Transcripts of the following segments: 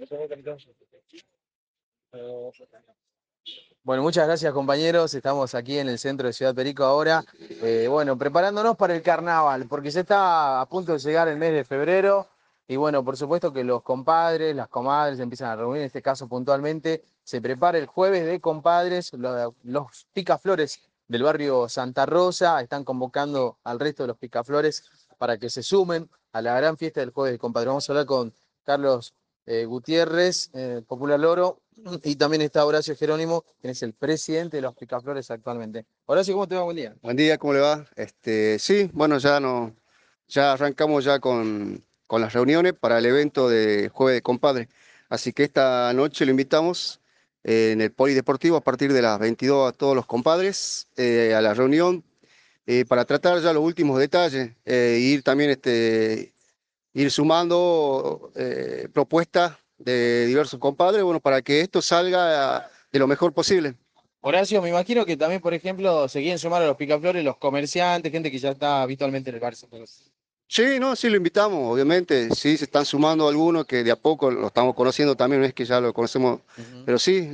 Bueno, muchas gracias compañeros, estamos aquí en el centro de Ciudad Perico ahora, bueno, preparándonos para el carnaval, porque ya está a punto de llegar el mes de febrero, y bueno, por supuesto que los compadres, las comadres empiezan a reunir, en este caso puntualmente, se prepara el jueves de compadres, los picaflores del barrio Santa Rosa están convocando al resto de los picaflores para que se sumen a la gran fiesta del jueves de compadres. Vamos a hablar con Carlos Gutiérrez, Popular Loro, y también está Horacio Jerónimo, quien es el presidente de los Picaflores actualmente. Horacio, ¿cómo te va? Buen día. Buen día, ¿cómo le va? Sí, bueno, ya arrancamos ya con las reuniones para el evento de Jueves de Compadre. Así que esta noche lo invitamos en el Polideportivo a partir de las 22 a todos los compadres a la reunión para tratar ya los últimos detalles, ir también ir sumando propuestas de diversos compadres, bueno, para que esto salga de lo mejor posible. Horacio, me imagino que también, por ejemplo, se quieren sumar a los Picaflores los comerciantes, gente que ya está habitualmente en el bar. Sí, no, sí lo invitamos, obviamente, sí se están sumando algunos que de a poco lo estamos conociendo también, no es que ya lo conocemos, Ujú. pero sí,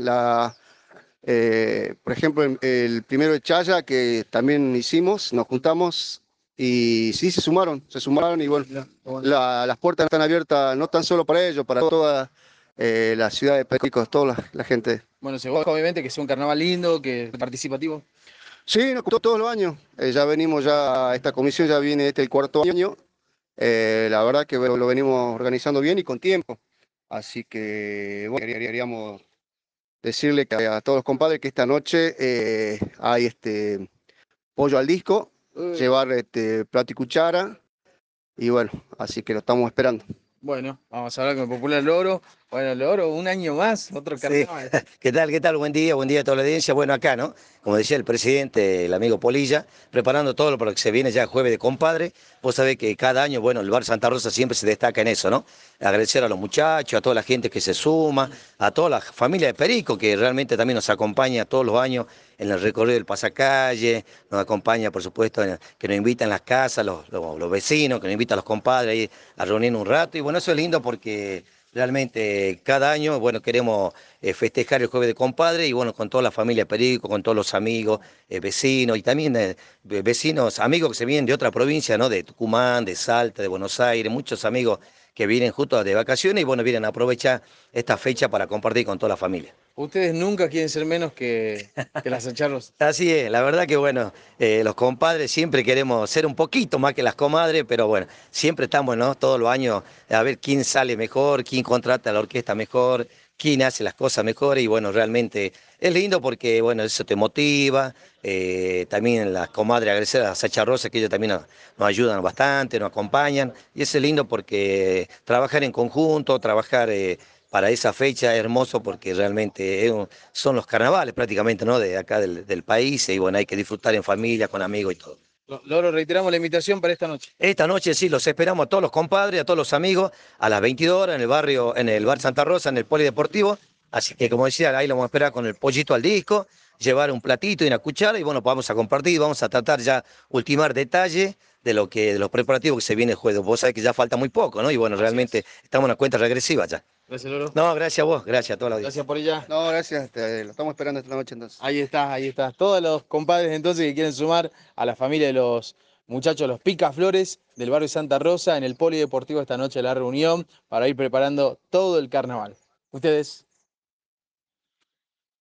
por ejemplo, el primero de Chaya que también hicimos, nos juntamos y sí se sumaron y bueno, las puertas están abiertas no tan solo para ellos, para toda la ciudad de Perico, toda la gente. Bueno, se busca obviamente que sea un carnaval lindo, que participativo. Sí, nos juntamos todos los años, ya venimos ya, esta comisión ya viene el cuarto año. La verdad que bueno, lo venimos organizando bien y con tiempo. Así que bueno, queríamos decirle que a todos los compadres que esta noche hay pollo al disco, llevar plato y cuchara. Y bueno, así que lo estamos esperando. Bueno, vamos a hablar con el Popular Loro. Bueno, Loro, un año más, otro Sí, carnaval. ¿qué tal? ¿Qué tal? Buen día a toda la audiencia. Bueno, acá, ¿no? Como decía el presidente, el amigo Polilla, preparando todo para lo que se viene ya jueves de compadre. Vos sabés que cada año, bueno, el bar Santa Rosa siempre se destaca en eso, ¿no? Agradecer a los muchachos, a toda la gente que se suma, a toda la familia de Perico, que realmente también nos acompaña todos los años en el recorrido del pasacalle, nos acompaña, por supuesto, que nos invitan a las casas, los vecinos, que nos invitan a los compadres ahí a reunirnos un rato. Y bueno, eso es lindo porque realmente cada año, bueno, queremos festejar el jueves de compadre y bueno, con toda la familia Perico, con todos los amigos, vecinos y también vecinos, amigos que se vienen de otra provincia, ¿no? De Tucumán, de Salta, de Buenos Aires, muchos amigos que vienen justo de vacaciones y bueno, vienen a aprovechar esta fecha para compartir con toda la familia. Ustedes nunca quieren ser menos que las acharlos. Así es, la verdad que bueno, los compadres siempre queremos ser un poquito más que las comadres, pero bueno, siempre estamos, ¿no? Todos los años a ver quién sale mejor, quién contrata la orquesta mejor, quién hace las cosas mejor y bueno, realmente es lindo porque bueno, eso te motiva, también las comadres, agradecer a Sacha Rosa que ellos también nos ayudan bastante, nos acompañan y eso es lindo porque trabajar en conjunto, trabajar para esa fecha es hermoso porque realmente son los carnavales prácticamente, ¿no? De acá del país y bueno, hay que disfrutar en familia, con amigos y todo. Loro, reiteramos la invitación para esta noche. Esta noche sí, los esperamos a todos los compadres, a todos los amigos, a las 22 horas en el barrio, en el bar Santa Rosa, en el Polideportivo. Así que como decía, ahí lo vamos a esperar con el pollito al disco, llevar un platito y una cuchara y bueno, pues vamos a compartir, vamos a tratar ya ultimar detalles de los preparativos que se viene el jueves. Vos sabés que ya falta muy poco, ¿no? Y bueno, Así realmente es. estamos en una cuenta regresiva ya. Gracias, Loro. No, gracias a vos, gracias a toda la audiencia. Gracias por ella. No, gracias, lo estamos esperando esta noche entonces. Ahí está, ahí está. Todos los compadres entonces que quieren sumar a la familia de los muchachos, los Picaflores del barrio Santa Rosa, en el Polideportivo esta noche la reunión para ir preparando todo el carnaval. Ustedes.